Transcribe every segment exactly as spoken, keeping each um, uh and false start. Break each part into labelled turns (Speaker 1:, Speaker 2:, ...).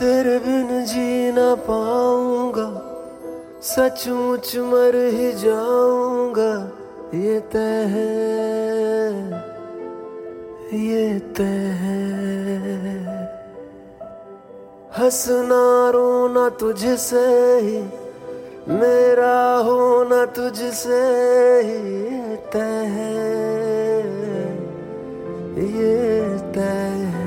Speaker 1: तेरे बिन जी ना पाऊंगा, सचमुच मर ही जाऊंगा, ये तय है, ये तय है। हंसना रोना तुझसे ही, मेरा होना तुझसे ही, ये तय है, ये तय है।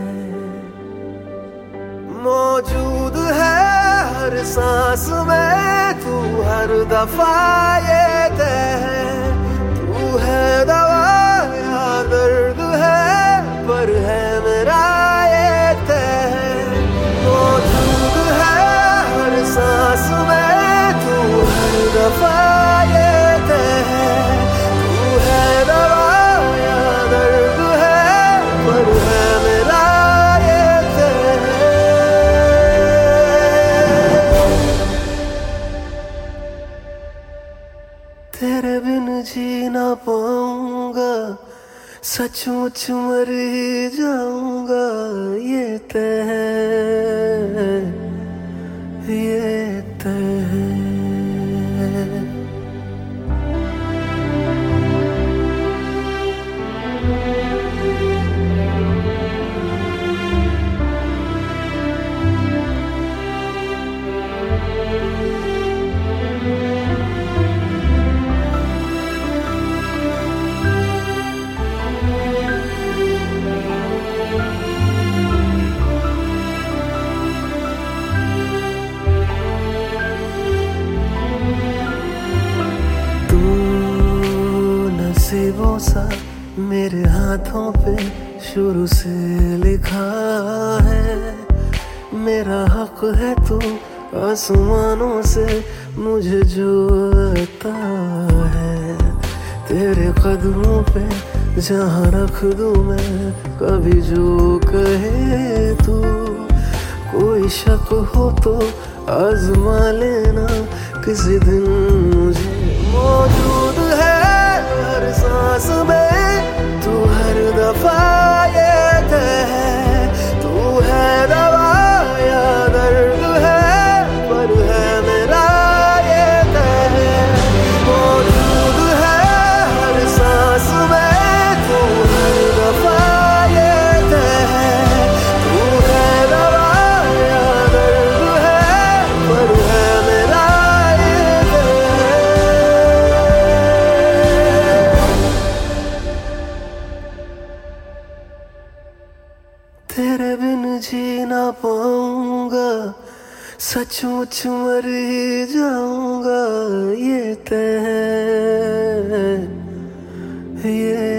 Speaker 1: मौजूद है हर सांस में तू, हर दफा ये तय है। तू है दवा या दर्द है, पर है मेरा ये तय है। मौजूद है हर सांस में तू, हर दफा ये तय है। तू है दवा या दर्द है, पर है मेरा ये तय है। तेरे बिन जी ना पाऊंगा, सचमुच मर ही जाऊंगा, ये तय है, ये तय है। नसीबों सा मेरे हाथों पे शुरू से लिखा है, मेरा हक है तू आसमानों से मुझे जो आता है। तेरे कदमों पे जहाँ रख दूँ मैं कभी जो कहे तू, कोई शक हो तो आजमा लेना किसी दिन मुझे। मौजूद है हर सांस में तू, हर दफा ये तय है। तू है दवा या दर्द है, पर है मेरा ये तय है। मौजूद है हर सांस में तू, हर दफा ये तय है। तू है दवा या दर्द है, पर है मेरा ये तय है। तेरे बिन जी ना पाऊंगा, सचमुच मर ही जाऊंगा, ये तय है, ये